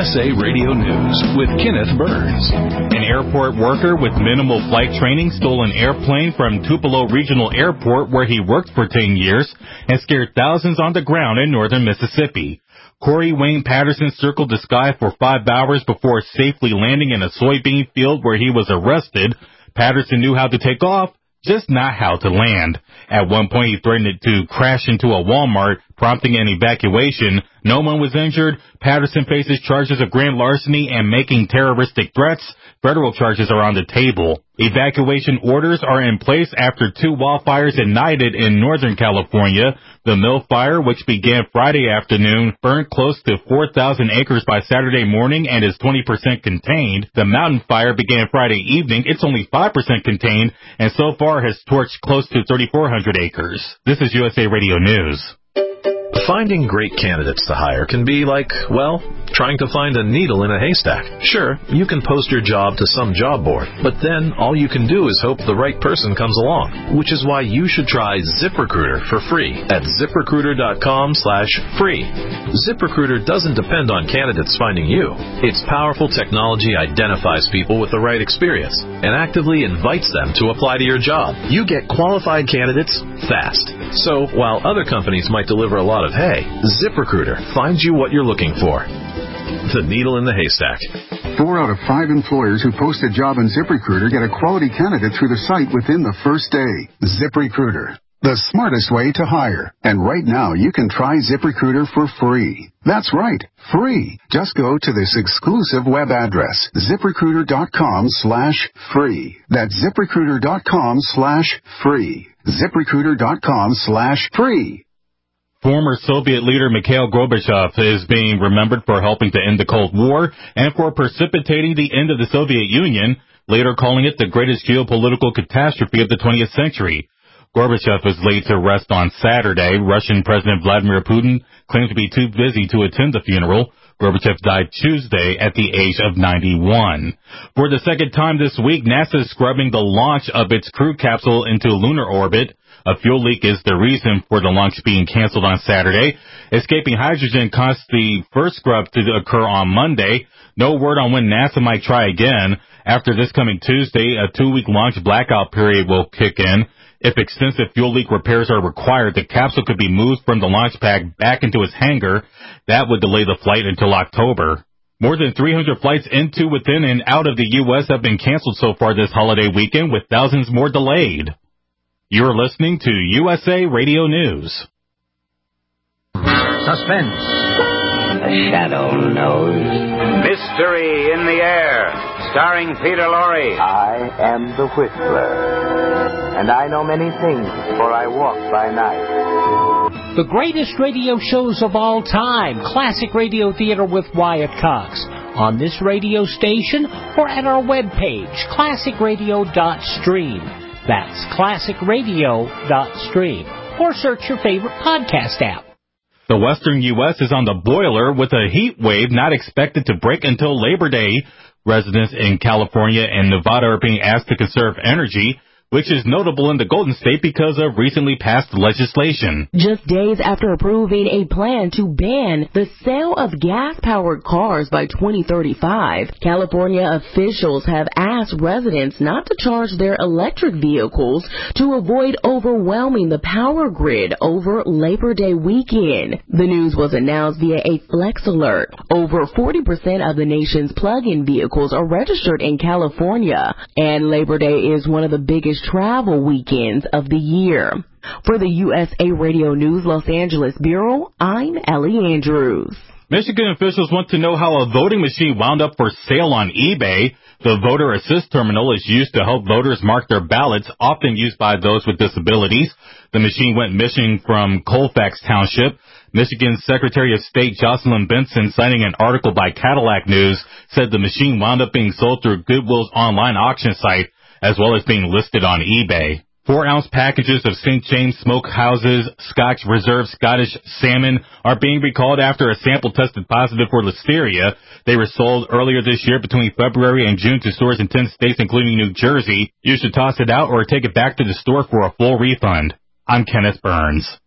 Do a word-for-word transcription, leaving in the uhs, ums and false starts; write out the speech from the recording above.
S A Radio News with Kenneth Burns. An airport worker with minimal flight training stole an airplane from Tupelo Regional Airport, where he worked for ten years, and scared thousands on the ground in northern Mississippi. Corey Wayne Patterson circled the sky for five hours before safely landing in a soybean field where he was arrested. Patterson knew how to take off, just not how to land. At one point, he threatened to crash into a Walmart, prompting an evacuation. No one was injured. Patterson faces charges of grand larceny and making terroristic threats. Federal charges are on the table. Evacuation orders are in place after two wildfires ignited in Northern California. The Mill Fire, which began Friday afternoon, burned close to four thousand acres by Saturday morning and is twenty percent contained. The Mountain Fire began Friday evening. It's only five percent contained and so far has torched close to thirty-four hundred acres. This is U S A Radio News. Finding great candidates to hire can be like, well, trying to find a needle in a haystack. Sure, you can post your job to some job board, but then all you can do is hope the right person comes along, which is why you should try ZipRecruiter for free at ZipRecruiter.com slash free. ZipRecruiter doesn't depend on candidates finding you. Its powerful technology identifies people with the right experience and actively invites them to apply to your job. You get qualified candidates fast. So while other companies might deliver a lot of hay, ZipRecruiter finds you what you're looking for. The needle in the haystack. Four out of five employers who post a job on ZipRecruiter get a quality candidate through the site within the first day. ZipRecruiter, the smartest way to hire. And right now, you can try ZipRecruiter for free. That's right, free. Just go to this exclusive web address, ZipRecruiter.com slash free. That's ZipRecruiter.com slash free. ZipRecruiter.com slash free. Former Soviet leader Mikhail Gorbachev is being remembered for helping to end the Cold War and for precipitating the end of the Soviet Union, later calling it the greatest geopolitical catastrophe of the twentieth century. Gorbachev was laid to rest on Saturday. Russian President Vladimir Putin claimed to be too busy to attend the funeral. Gorbachev died Tuesday at the age of ninety-one. For the second time this week, NASA is scrubbing the launch of its crew capsule into lunar orbit. A fuel leak is the reason for the launch being canceled on Saturday. Escaping hydrogen caused the first scrub to occur on Monday. No word on when NASA might try again. After this coming Tuesday, a two-week launch blackout period will kick in. If extensive fuel leak repairs are required, the capsule could be moved from the launch pad back into its hangar. That would delay the flight until October. More than three hundred flights into, within, and out of the U S have been canceled so far this holiday weekend, with thousands more delayed. You're listening to U S A Radio News. Suspense. The shadow knows. Mystery in the Air, starring Peter Lorre. I am the Whistler, and I know many things, for I walk by night. The greatest radio shows of all time, Classic Radio Theater with Wyatt Cox, on this radio station or at our webpage, classic radio dot stream. That's classic radio dot stream. Or search your favorite podcast app. The western U S is on the boiler with a heat wave not expected to break until Labor Day. Residents in California and Nevada are being asked to conserve energy, which is notable in the Golden State because of recently passed legislation. Just days after approving a plan to ban the sale of gas-powered cars by twenty thirty-five, California officials have asked residents not to charge their electric vehicles to avoid overwhelming the power grid over Labor Day weekend. The news was announced via a Flex Alert. Over forty percent of the nation's plug-in vehicles are registered in California, and Labor Day is one of the biggest travel weekends of the year. For the U S A Radio News Los Angeles Bureau, I'm Ellie Andrews. Michigan officials want to know how a voting machine wound up for sale on eBay. The Voter Assist Terminal is used to help voters mark their ballots, often used by those with disabilities. The machine went missing from Colfax Township. Michigan's Secretary of State Jocelyn Benson, citing an article by Cadillac News, said the machine wound up being sold through Goodwill's online auction site, as well as being listed on eBay. Four-ounce packages of Saint James Smokehouse's Scotch Reserve Scottish salmon are being recalled after a sample tested positive for Listeria. They were sold earlier this year between February and June to stores in ten states, including New Jersey. You should toss it out or take it back to the store for a full refund. I'm Kenneth Burns.